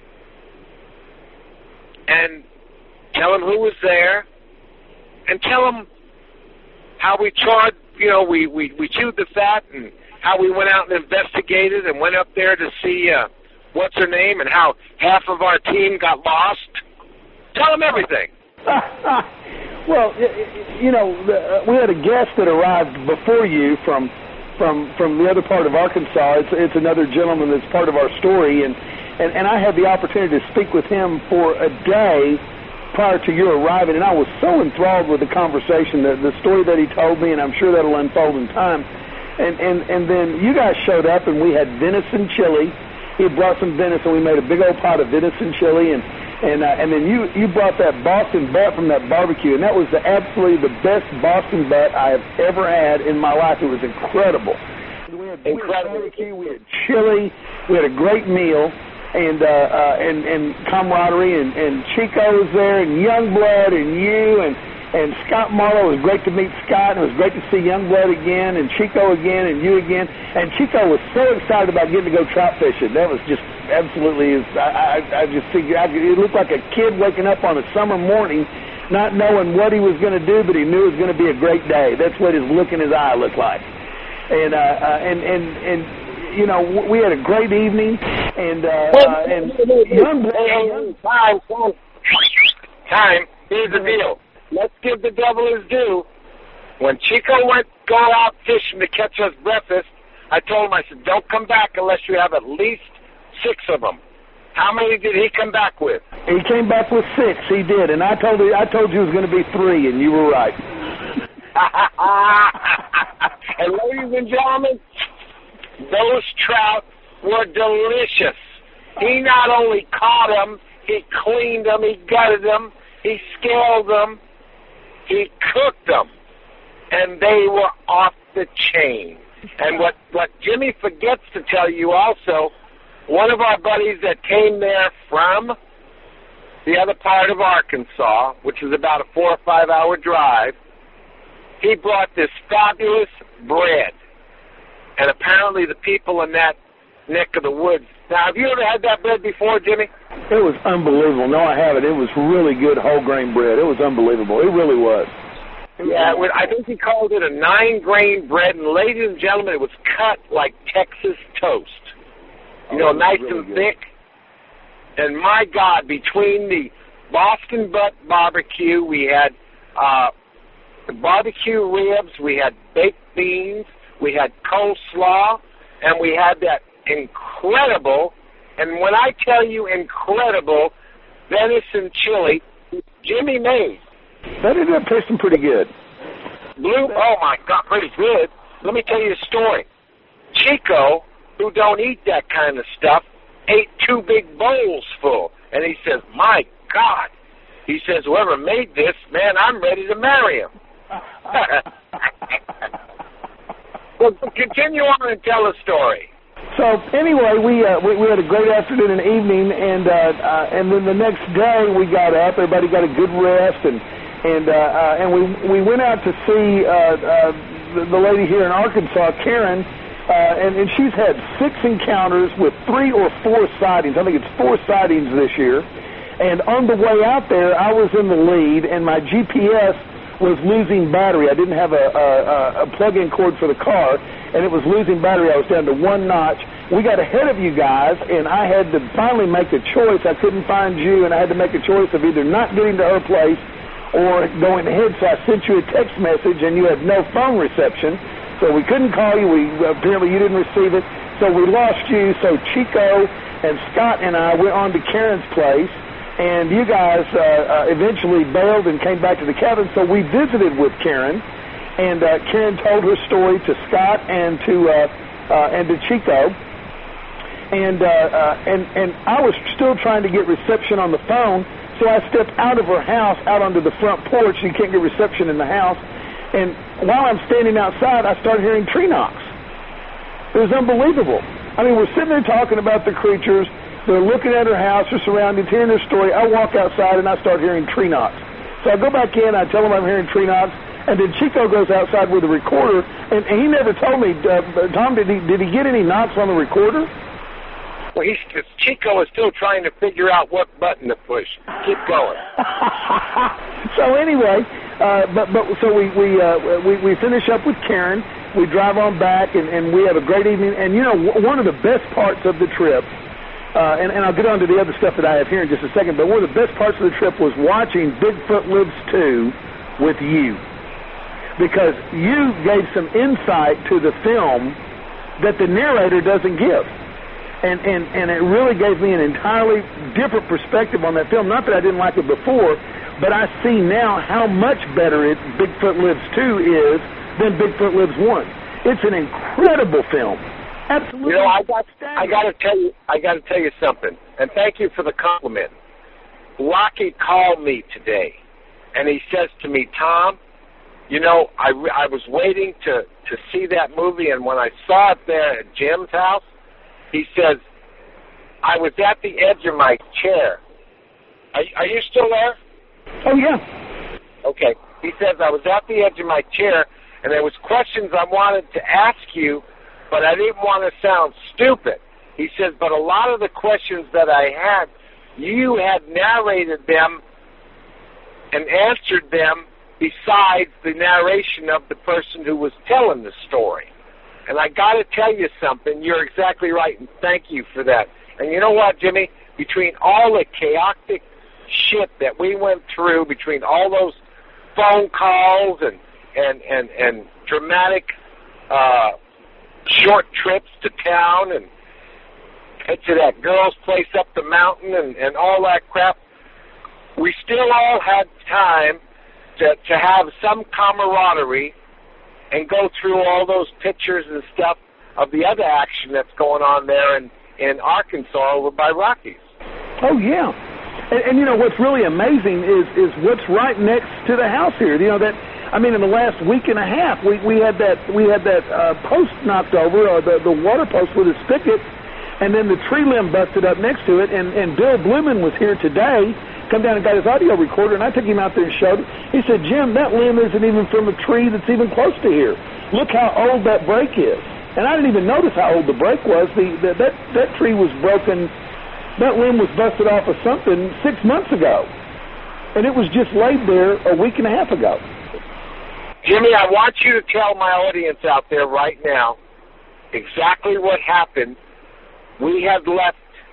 and tell them who was there, and tell them how we trod, you know, we, we, we chewed the fat, and how we went out and investigated and went up there to see uh, what's her name, and how half of our team got lost. Tell them everything. Well, you know, we had a guest that arrived before you from from from the other part of Arkansas. It's it's another gentleman that's part of our story, and, and, and I had the opportunity to speak with him for a day prior to your arriving, and I was so enthralled with the conversation, the, the story that he told me, and I'm sure that'll unfold in time. And, and, and then you guys showed up, and we had venison chili. He had brought some venison. We made a big old pot of venison chili, and and uh, and then you, you brought that Boston butt from that barbecue, and that was the absolutely the best Boston butt I have ever had in my life. It was incredible. We had, we had barbecue, we had chili, we had a great meal. And uh, uh, and and camaraderie, and, and Chico was there, and Youngblood, and you, and and Scott Marlowe. It was great to meet Scott, and it was great to see Youngblood again, and Chico again, and you again. And Chico was so excited about getting to go trout fishing. That was just absolutely. I I, I just figured I, it looked like a kid waking up on a summer morning, not knowing what he was going to do, but he knew it was going to be a great day. That's what his look in his eye looked like. And uh, uh, and and and. You know, we had a great evening, and uh, uh, and young time, time, time. Here's the deal. Let's give the devil his due. When Chico went go out fishing to catch us breakfast, I told him, I said, don't come back unless you have at least six of them. How many did he come back with? He came back with six. He did, and I told you, I told you it was going to be three, and you were right. And ladies and gentlemen, those trout were delicious. He not only caught them, he cleaned them, he gutted them, he scaled them, he cooked them, and they were off the chain. And what, what Jimmy forgets to tell you also, one of our buddies that came there from the other part of Arkansas, which is about a four or five hour drive, he brought this fabulous bread. And apparently the people in that neck of the woods. Now, have you ever had that bread before, Jimmy? It was unbelievable. No, I haven't. It was really good whole grain bread. It was unbelievable. It really was. Yeah, I think he called it a nine grain bread, and ladies and gentlemen, it was cut like Texas toast. You know, nice and thick. And my God, between the Boston butt barbecue, we had uh, barbecue ribs, we had baked beans, we had coleslaw, and we had that incredible, and when I tell you incredible, venison chili Jimmy made. That ended up tasting pretty good. Blue, oh my God, pretty good. Let me tell you a story. Chico, who don't eat that kind of stuff, ate two big bowls full, and he says, my God. He says, whoever made this, man, I'm ready to marry him. Well, continue on and tell a story. So anyway, we, uh, we we had a great afternoon and evening, and uh, uh, and then the next day we got up. Everybody got a good rest, and and uh, uh, and we we went out to see uh, uh, the, the lady here in Arkansas, Karen, uh, and and she's had six encounters with three or four sightings. I think it's four sightings this year. And on the way out there, I was in the lead, and my G P S was losing battery. I didn't have a, a, a plug-in cord for the car, and it was losing battery. I was down to one notch. We got ahead of you guys, and I had to finally make a choice. I couldn't find you, and I had to make a choice of either not getting to her place or going ahead. So I sent you a text message, and you had no phone reception. So we couldn't call you. We apparently you didn't receive it. So we lost you. So Chico and Scott and I went on to Karen's place, and you guys uh, uh, eventually bailed and came back to the cabin. So we visited with Karen, and uh, Karen told her story to Scott and to uh, uh, and to Chico. And, uh, uh, and and I was still trying to get reception on the phone, so I stepped out of her house, out onto the front porch. You can't get reception in the house. And while I'm standing outside, I started hearing tree knocks. It was unbelievable. I mean, we're sitting there talking about the creatures. They're looking at her house, her surroundings, hearing their story. I walk outside, and I start hearing tree knocks. So I go back in, I tell them I'm hearing tree knocks, and then Chico goes outside with a recorder, and, and he never told me, uh, Tom, did he, did he get any knocks on the recorder? Well, he's, Chico is still trying to figure out what button to push. Keep going. So anyway, uh, but but so we we, uh, we we finish up with Karen. We drive on back, and, and we have a great evening. And you know, w- one of the best parts of the trip, uh, and, and I'll get on to the other stuff that I have here in just a second. But one of the best parts of the trip was watching Bigfoot Lives two with you, because you gave some insight to the film that the narrator doesn't give. And, and and it really gave me an entirely different perspective on that film. Not that I didn't like it before, but I see now how much better it Bigfoot Lives two is than Bigfoot Lives one. It's an incredible film. Absolutely. You know, I got I got to tell you I got to tell you something. And thank you for the compliment. Rocky called me today, and he says to me, Tom, you know, I I was waiting to to see that movie, and when I saw it there at Jim's house, he says, I was at the edge of my chair. Are, are you still there? Oh, yeah. Okay. He says, I was at the edge of my chair, and there was questions I wanted to ask you, but I didn't want to sound stupid. He says, but a lot of the questions that I had, you had narrated them and answered them besides the narration of the person who was telling the story. And I got to tell you something. You're exactly right, and thank you for that. And you know what, Jimmy? Between all the chaotic shit that we went through, between all those phone calls and and and, and dramatic uh, short trips to town and to that girl's place up the mountain and, and all that crap, we still all had time to, to have some camaraderie and go through all those pictures and stuff of the other action that's going on there in, in Arkansas over by Rockies. Oh, yeah. And, and, you know, what's really amazing is, is what's right next to the house here. You know, that, I mean, in the last week and a half, we, we had that we had that uh, post knocked over, or the, the water post with a spigot, and then the tree limb busted up next to it, and, and Bill Blumen was here today, come down and got his audio recorder, and I took him out there and showed him. He said, Jim, that limb isn't even from a tree that's even close to here. Look how old that break is. And I didn't even notice how old the break was. The, the, that, that tree was broken, that limb was busted off of something six months ago. And it was just laid there a week and a half ago. Jimmy, I want you to tell my audience out there right now exactly what happened. We had left...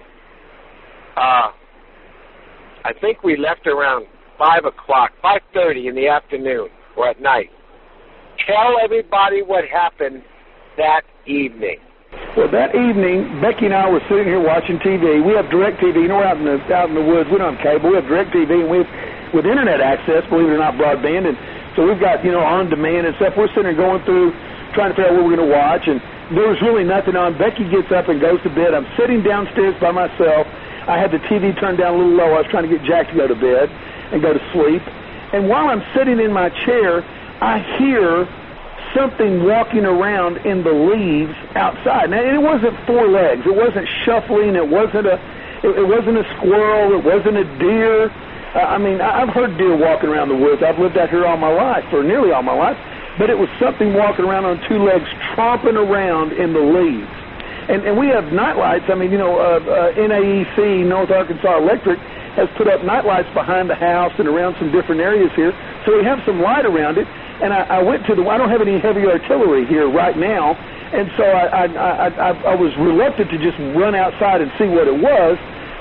Uh, I think we left around five o'clock, five thirty in the afternoon or at night. Tell everybody what happened that evening. Well, that evening, Becky and I were sitting here watching T V. We have DirecTV. You know, we're out in the out in the woods. We don't have cable. We have DirecTV, and we have, with internet access, believe it or not, broadband. And so we've got, you know, on demand and stuff. We're sitting there going through, trying to figure out what we're going to watch. And there was really nothing on. Becky gets up and goes to bed. I'm sitting downstairs by myself. I had the T V turned down a little low. I was trying to get Jack to go to bed and go to sleep. And while I'm sitting in my chair, I hear something walking around in the leaves outside. Now, it wasn't four legs. It wasn't shuffling. It wasn't a it, it wasn't a squirrel. It wasn't a deer. Uh, I mean, I've heard deer walking around the woods. I've lived out here all my life, or nearly all my life. But it was something walking around on two legs, tromping around in the leaves. And, and we have night lights. I mean, you know, uh, uh, N A E C, North Arkansas Electric, has put up night lights behind the house and around some different areas here. So we have some light around it. And I, I went to the, I don't have any heavy artillery here right now. And so I, I, I, I, I was reluctant to just run outside and see what it was.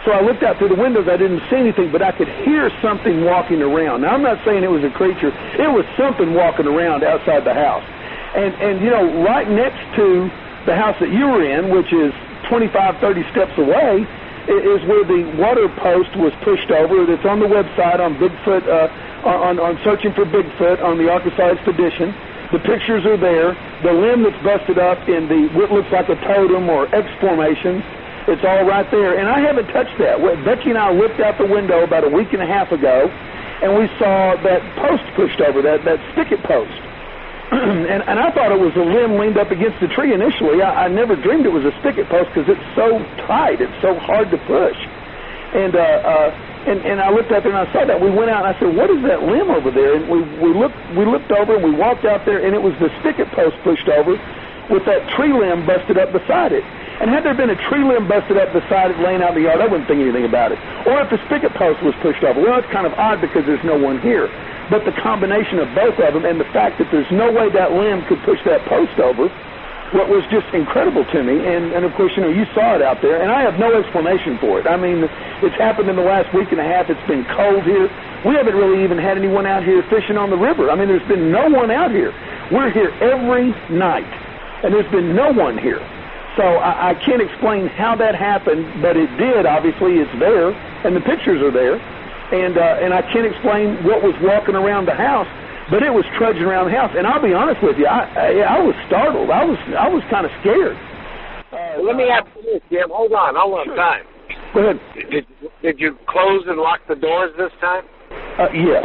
So I looked out through the windows. I didn't see anything, but I could hear something walking around. Now, I'm not saying it was a creature. It was something walking around outside the house. And, and you know, right next to the house that you were in, which is twenty-five, thirty steps away, is where the water post was pushed over. It's on the website on Bigfoot, uh, on, on searching for Bigfoot on the Arkansas Expedition. The pictures are there. The limb that's busted up in the what looks like a totem or X formation, it's all right there. And I haven't touched that. Becky and I looked out the window about a week and a half ago, and we saw that post pushed over, that, that spigot post. and, and I thought it was a limb leaned up against the tree initially. I, I never dreamed it was a spigot post because it's so tight. It's so hard to push. And, uh, uh, and and I looked out there and I saw that. We went out and I said, what is that limb over there? And we, we, looked, we looked over and we walked out there, and it was the spigot post pushed over with that tree limb busted up beside it. And had there been a tree limb busted up beside it laying out in the yard, I wouldn't think anything about it. Or if the spigot post was pushed over. Well, it's kind of odd because there's no one here. But the combination of both of them and the fact that there's no way that limb could push that post over, what was just incredible to me. And, and of course, you know, you saw it out there, and I have no explanation for it. I mean, it's happened in the last week and a half. It's been cold here. We haven't really even had anyone out here fishing on the river. I mean, there's been no one out here. We're here every night, and there's been no one here. So I, I can't explain how that happened, but it did. Obviously, it's there, and the pictures are there. And uh, and I can't explain what was walking around the house, but it was trudging around the house. And I'll be honest with you, I I, I was startled. I was I was kind of scared. Uh, Let me ask you this, Jim. Hold on, hold on, sure. time. Go ahead. Did did you close and lock the doors this time? Uh, yes.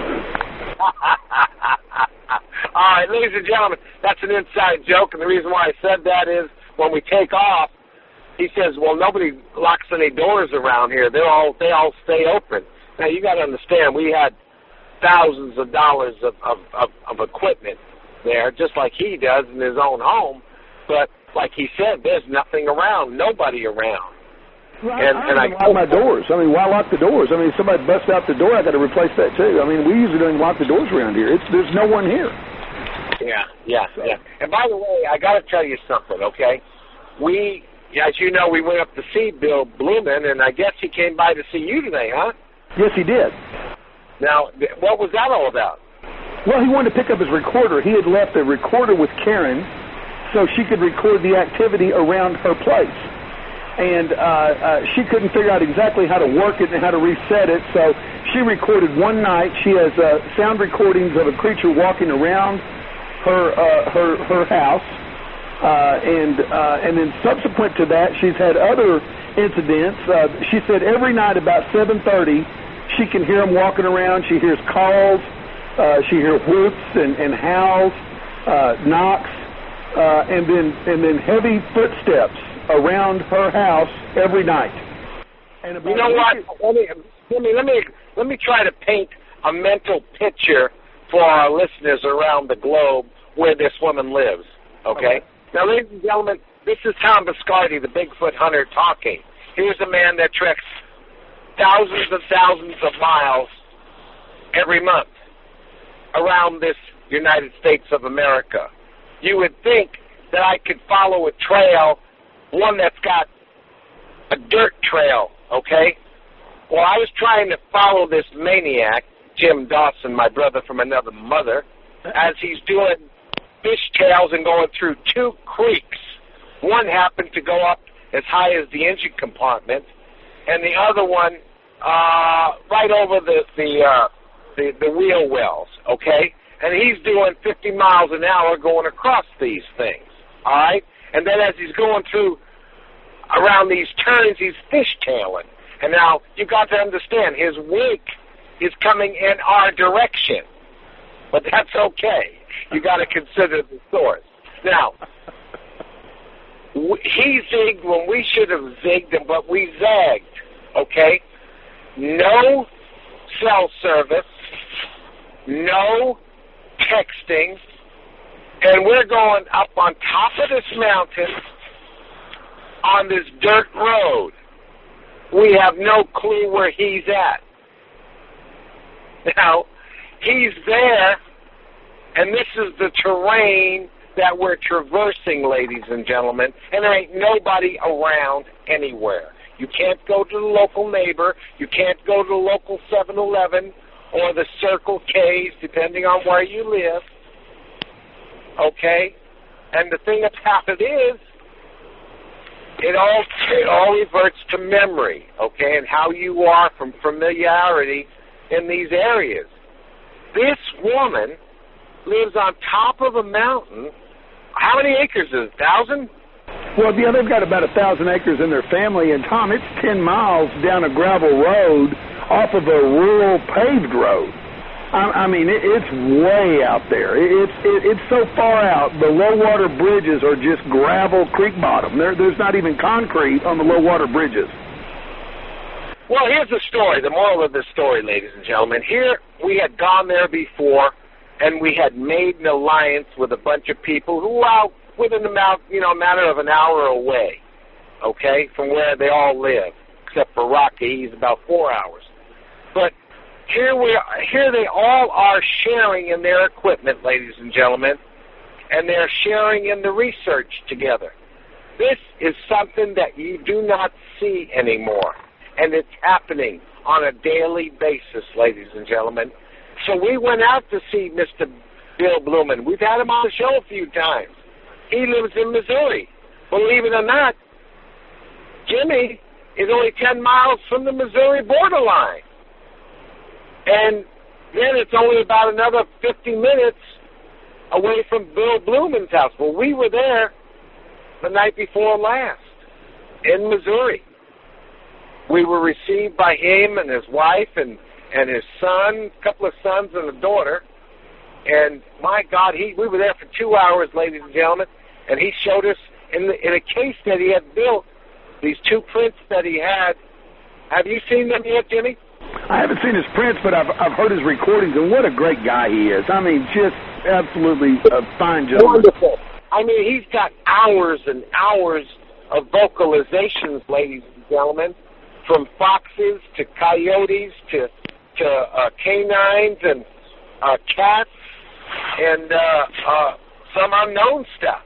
All right, ladies and gentlemen, that's an inside joke, and the reason why I said that is when we take off, he says, "Well, nobody locks any doors around here. They all they all stay open." Now, you got to understand, we had thousands of dollars of, of, of, of equipment there, just like he does in his own home. But like he said, there's nothing around, nobody around. Well, and, I, and I I lock my doors. I mean, why lock the doors? I mean, if somebody busts out the door, I got to replace that too. I mean, we usually don't lock the doors around here. It's there's no one here. Yeah, yeah, so. yeah. And by the way, I got to tell you something, okay? We, as you know, we went up to see Bill Blumen, and I guess he came by to see you today, huh? Yes, he did. Now, what was that all about? Well, he wanted to pick up his recorder. He had left a recorder with Karen so she could record the activity around her place. And uh, uh, she couldn't figure out exactly how to work it and how to reset it, so she recorded one night. She has uh, sound recordings of a creature walking around her uh, her her house, uh, and uh, and then subsequent to that, she's had other incidents. Uh, she said every night about seven thirty, she can hear them walking around. She hears calls. Uh, she hears whoops and, and howls, uh, knocks, uh, and then and then heavy footsteps around her house every night. And you know what? Let me, let me let me let me try to paint a mental picture for our listeners around the globe where this woman lives. Okay. okay. Now, ladies and gentlemen, this is Tom Biscardi, the Bigfoot hunter, talking. Here's a man that treks thousands and thousands of miles every month around this United States of America. You would think that I could follow a trail, one that's got a dirt trail, okay? Well, I was trying to follow this maniac, Jim Dawson, my brother from another mother, as he's doing fishtails and going through two creeks. One happened to go up as high as the engine compartment, and the other one uh, right over the the, uh, the the wheel wells, okay? And he's doing fifty miles an hour going across these things, all right? And then as he's going through around these turns, he's fishtailing. And now you've got to understand, his wake is coming in our direction. But that's okay. You got to consider the source. Now, he zigged when we should have zigged him, but we zagged, okay? No cell service, no texting, and we're going up on top of this mountain on this dirt road. We have no clue where he's at. Now, he's there, and this is the terrain that we're traversing, ladies and gentlemen, and there ain't nobody around anywhere. You can't go to the local neighbor. You can't go to the local seven eleven or the Circle K's, depending on where you live. Okay? And the thing about it is, it all it all reverts to memory, okay, and how you are from familiarity in these areas. This woman lives on top of a mountain. How many acres is it? A thousand? Well, yeah, they've got about a thousand acres in their family, and Tom, it's ten miles down a gravel road off of a rural paved road. I, I mean, it, it's way out there. It, it's it, it's so far out. The low water bridges are just gravel creek bottom. There, there's not even concrete on the low water bridges. Well, here's the story, the moral of the story, ladies and gentlemen. Here, we had gone there before, and we had made an alliance with a bunch of people who were out within about, you know, a matter of an hour away, okay, from where they all live, except for Rocky. He's about four hours. But here we are, here they all are sharing in their equipment, ladies and gentlemen, and they're sharing in the research together. This is something that you do not see anymore, and it's happening on a daily basis, ladies and gentlemen. So we went out to see Mister Bill Blumen. We've had him on the show a few times. He lives in Missouri. Believe it or not, Jimmy is only ten miles from the Missouri borderline. And then it's only about another fifty minutes away from Bill Blumen's house. Well, we were there the night before last in Missouri. We were received by him and his wife and, and his son, a couple of sons and a daughter. And my God, he we were there for two hours, ladies and gentlemen, and he showed us in, the, in a case that he had built, these two prints that he had. Have you seen them yet, Jimmy? I haven't seen his prints, but I've I've heard his recordings, and what a great guy he is. I mean, just absolutely a fine gentleman. Wonderful. I mean, he's got hours and hours of vocalizations, ladies and gentlemen, from foxes to coyotes to to uh, canines and uh, cats and uh, uh, some unknown stuff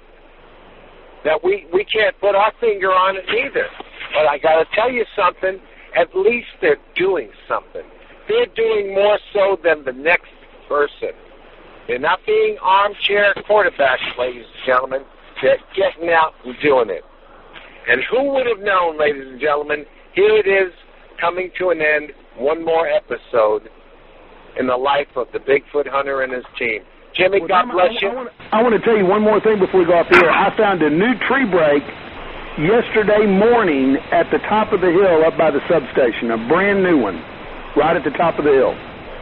that we, we can't put our finger on it either. But I got to tell you something, at least they're doing something. They're doing more so than the next person. They're not being armchair quarterbacks, ladies and gentlemen. They're getting out and doing it. And who would have known, ladies and gentlemen, here it is coming to an end, one more episode in the life of the Bigfoot hunter and his team. Jimmy, well, God Jim, bless I, you. I, want, I want to tell you one more thing before we go off the air. I found a new tree break yesterday morning at the top of the hill up by the substation, a brand new one, right at the top of the hill.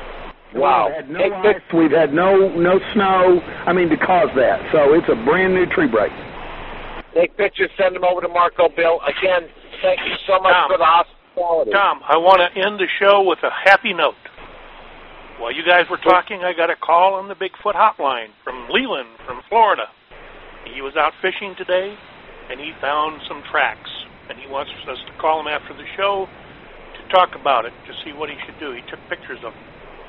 Wow. We've had no ice, we've had no, no snow, I mean, to cause that. So it's a brand new tree break. Take pictures, send them over to Marco Bill. Again, thank you so much Tom, for the hospitality. Tom, I want to end the show with a happy note. While you guys were talking, I got a call on the Bigfoot hotline from Leland, from Florida. He was out fishing today, and he found some tracks, and he wants us to call him after the show to talk about it, to see what he should do. He took pictures of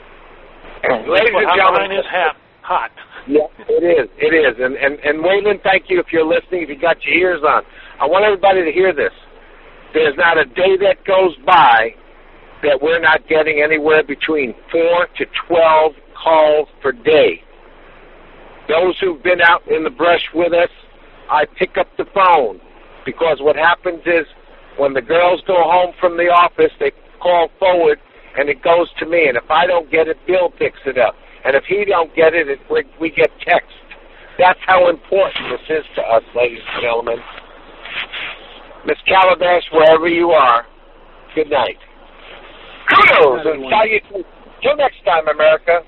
them. Ladies and gentlemen, is hot. hot. Yeah, it is. It is. And, and, and Waylon, thank you if you're listening, if you got your ears on. I want everybody to hear this. There's not a day that goes by that we're not getting anywhere between four to twelve calls per day. Those who've been out in the brush with us, I pick up the phone, because what happens is when the girls go home from the office, they call forward, and it goes to me. And if I don't get it, Bill picks it up. And if he don't get it, it we, we get text. That's how important this is to us, ladies and gentlemen. Miss Calabash, wherever you are, good night. Kudos and salutations. Till next time, America.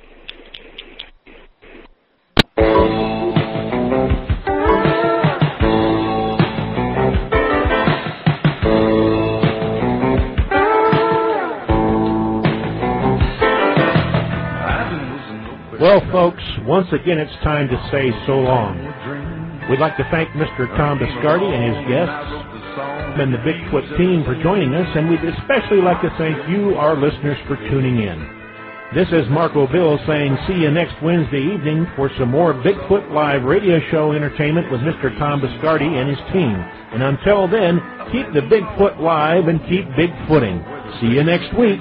Well, folks, once again, it's time to say so long. We'd like to thank Mister Tom Biscardi and his guests and the Bigfoot team for joining us, and we'd especially like to thank you, our listeners, for tuning in. This is Marco Bill saying see you next Wednesday evening for some more Bigfoot Live radio show entertainment with Mister Tom Biscardi and his team. And until then, keep the Bigfoot live and keep Bigfooting. See you next week.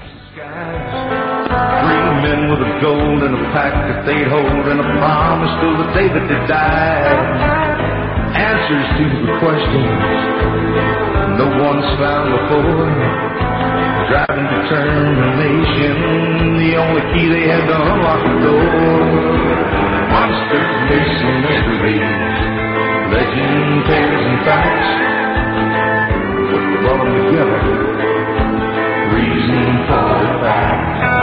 Three men with a gold and a pack that they'd hold and a promise till the day that they died. Answers to the questions no one's found before. Driving determination, the only key they had to unlock the door. Monsters, myths, and mysteries, legend, tales, and facts. What brought them together? Reason for the fact.